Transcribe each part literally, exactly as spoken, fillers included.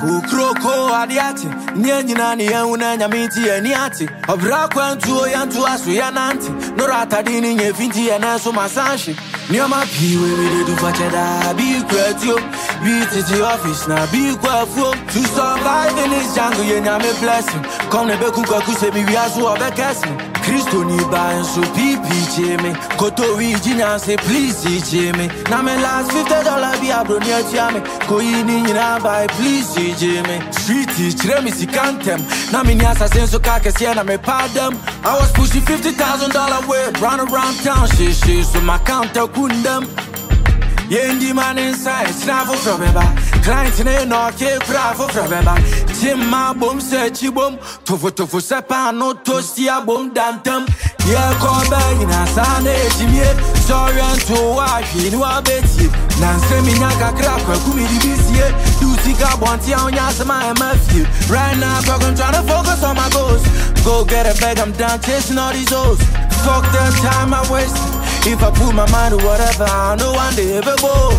Ukroko adiati, Nyanina, Niana, Yamiti, and Yati, of Rakwantu, Yantu Asu Yananti, Norata Dini, Vinti, and Aso Masashi. Near my pee, we do Fachada, be grateful, be to the office, now be grateful to survive in this jungle, and I'm a blessing. Come the Bekuka Kusebi, we are so of a casting. Christo ni ba and so pipi me. Koto we Gina say please me. Now my last fifty dollars be a bronia chame. Ko ini na buy please me. Street is Remisi Cantem. Now me nyasa senso kake siena me padam. I was pushing fifty thousand dollars way run around town shit shit so my counter kundam. Yendi man inside, snaffle from me back. Clients in no cake, bravo from me back. Tim my boom, searchy boom. Tofu tofu sepa, no toastia boom, dantum. Yeah, call back in a Sunday, Jimmy. Sorry, and to watch you know I bet you. Nancy Minaka crack, Kumi D B C. You think I want you on Yasama and Matthew. Right now, I'm trying to focus on my goals. Go get a bag, I'm done chasing all these hoes. Fuck the time I wasted. If I put my mind to whatever, I know one day ever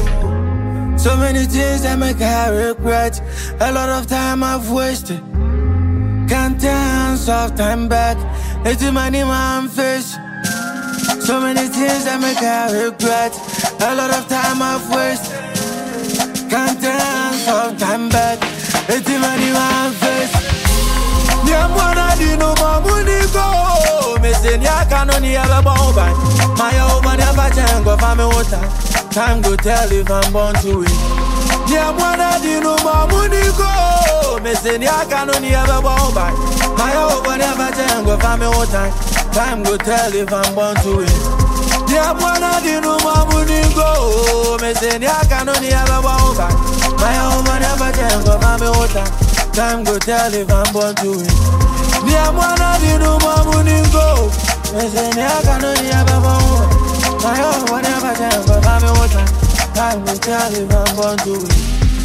go. So many things that make I regret. A lot of time I've wasted. Can't turn soft time back. It's the money man face. So many things that make I regret. A lot of time I've wasted. Can't turn soft time back. It's the money man face. Nyamwana di no mamuni go. Me say nyaka no ni ebe bomba. My over never change go for me water. Time go tell if I'm born to win. Nyamwana di no mamuni go. Me say nyaka no ni ebe bomba. My over never change go for me water. Time go tell if I'm born to win. Nyamwana di no mamuni go. Me say nyaka no ni ebe bomba. My over never change go for me water. Time go tell if I'm born to win. Nyamwana di no mamuni go. Me say nyaka no ni ebe bomba. My over never change go for me water. Time go tell if I'm born to win.